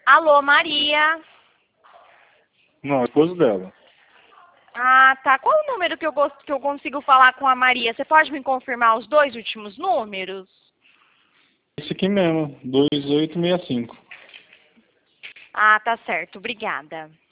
Alô, Maria? Não, é esposo dela. Ah, tá. Qual o número que eu consigo falar com a Maria? Você pode me confirmar os dois últimos números? Esse aqui mesmo, 2865. Ah, tá certo. Obrigada.